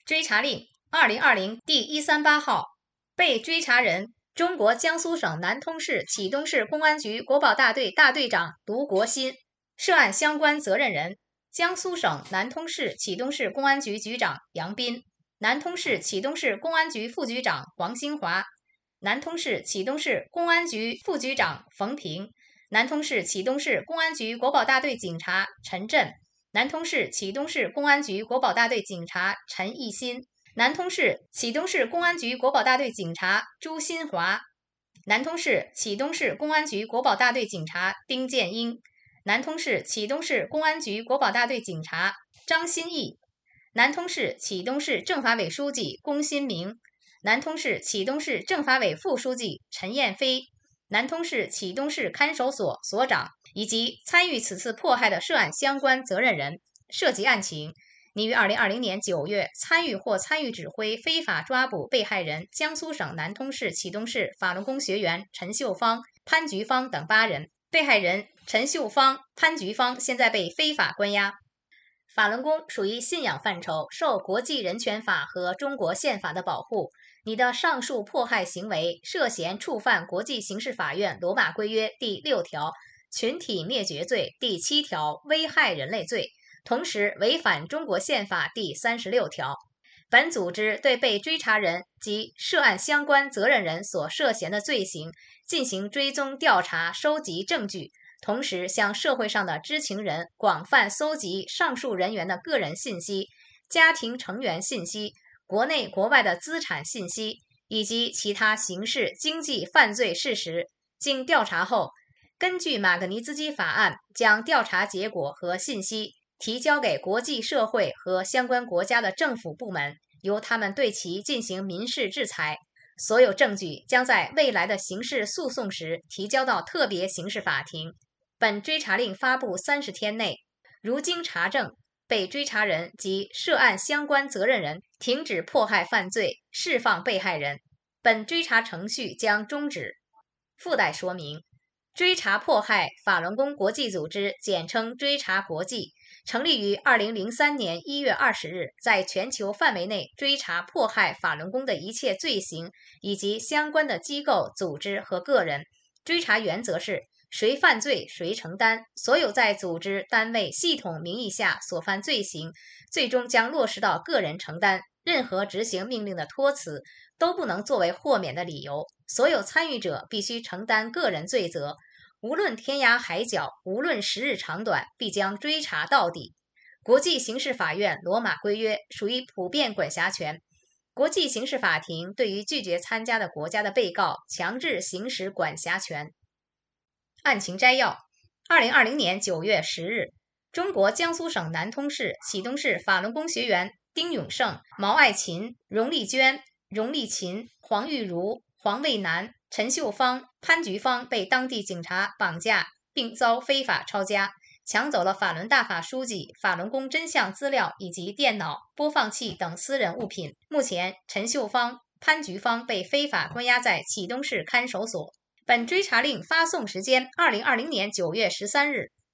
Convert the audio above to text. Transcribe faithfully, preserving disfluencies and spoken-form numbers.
追查令二零二零第一三八号，被追查人：中国江苏省南通市启东市公安局国保大队大队长卢国新，涉案相关责任人：江苏省南通市启东市公安局局长杨斌，南通市启东市公安局副局长黄新华，南通市启东市公安局副局长冯平，南通市启东市公安局国保大队警察陈震，南通市启东市公安局国保大队警察陈义新，南通市启东市公安局国保大队警察朱新华，南通市启东市公安局国保大队警察丁建英，南通市启东市公安局国保大队警察张新义，南通市启东市政法委书记龚新明，南通市启东市政法委副书记陈燕飞，南通市启东市看守所所长以及参与此次迫害的涉案相关责任人。涉及案情，拟于二零二零年九月参与或参与指挥非法抓捕被害人江苏省南通市启东市法轮功学员陈秀芳、潘菊芳等八人。被害人陈秀芳、潘菊芳现在被非法关押。法轮功属于信仰范畴，受国际人权法和中国宪法的保护。你的上述迫害行为涉嫌触犯国际刑事法院罗马规约第六条群体灭绝罪、第七条危害人类罪，同时违反中国宪法第三十六条。本组织对被追查人及涉案相关责任人所涉嫌的罪行进行追踪调查，收集证据，同时向社会上的知情人广泛搜集上述人员的个人信息、家庭成员信息、国内国外的资产信息以及其他刑事经济犯罪事实。经调查后，根据马格尼兹基法案，将调查结果和信息提交给国际社会和相关国家的政府部门，由他们对其进行民事制裁。所有证据将在未来的刑事诉讼时提交到特别刑事法庭。本追查令发布三十天内，如经查证，被追查人及涉案相关责任人停止迫害犯罪，释放被害人，本追查程序将终止。附带说明：追查迫害法轮功国际组织，简称追查国际，成立于二零零三年一月二十日，在全球范围内追查迫害法轮功的一切罪行以及相关的机构、组织和个人。追查原则是谁犯罪谁承担，所有在组织、单位、系统名义下所犯罪行，最终将落实到个人承担。任何执行命令的托辞都不能作为豁免的理由，所有参与者必须承担个人罪责，无论天涯海角，无论时日长短，必将追查到底。国际刑事法院罗马规约属于普遍管辖权，国际刑事法庭对于拒绝参加的国家的被告强制行使管辖权。案情摘要：二零二零年九月十日，中国江苏省南通市启东市法轮功学员丁永胜、毛爱琴、荣丽娟、荣丽琴、黄玉茹、黄卫南、陈秀芳、潘菊芳被当地警察绑架，并遭非法抄家，抢走了法轮大法书记、法轮功真相资料以及电脑、播放器等私人物品。目前，陈秀芳、潘菊芳被非法关押在启东市看守所。本追查令发送时间：二零二零年九月十三日。